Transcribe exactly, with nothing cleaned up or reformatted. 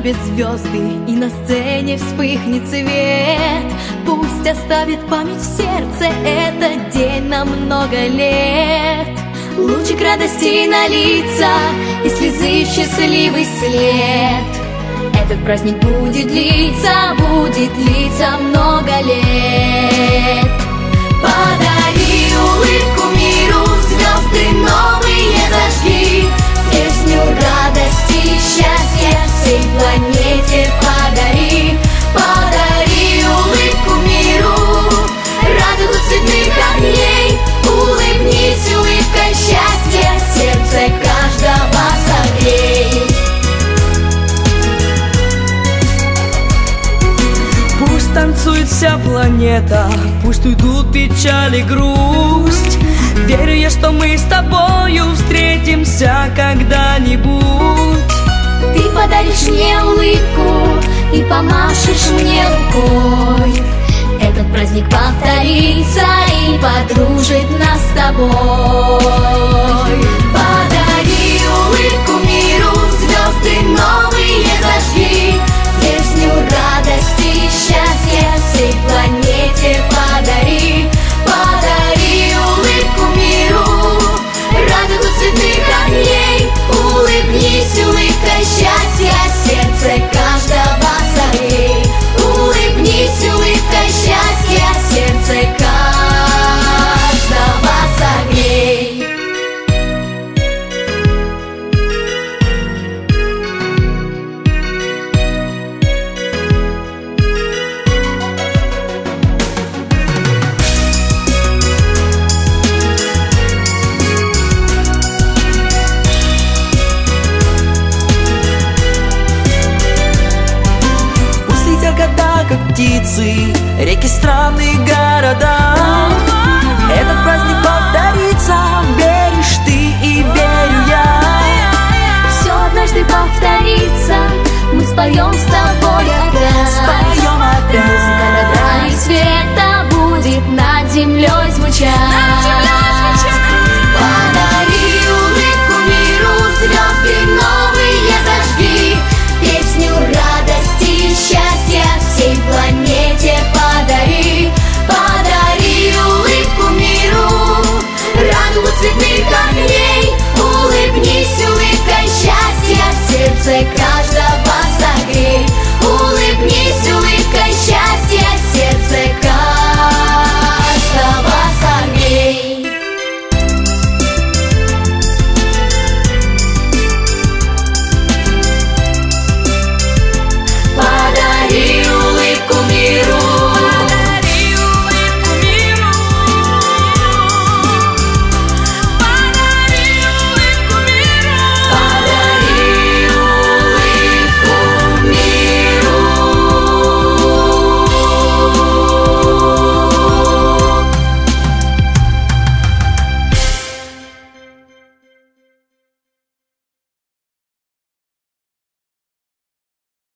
небе звезды и на сцене вспыхнет свет. Пусть оставит память в сердце этот день на много лет. Лучик радости на лицах и слезы счастливый след. Этот праздник будет длиться, будет длиться много лет. Подари улыбку миру, звезды новые зажги, песню радости и счастья всей планете подари. Подари улыбку миру, радугу цветных огней. Улыбнись улыбкой счастья, сердце каждого согрей. Пусть танцует вся планета, пусть уйдут печаль и грусть. Верю я, что мы с тобою встретимся когда-нибудь. Ты подаришь мне улыбку и помашешь мне рукой. Этот праздник повторится и подружит нас с тобой. Подари улыбку миру, звезды новые зажги, песню радости и счастья всей планете подари. Подари улыбку миру, радугу цветных огней. Улыбнись улыбкой счастья, сердце каждого согрей. Улыбнись улыбкой счастья, сердце каждого согрей. Как птицы, реки, страны, города. Этот праздник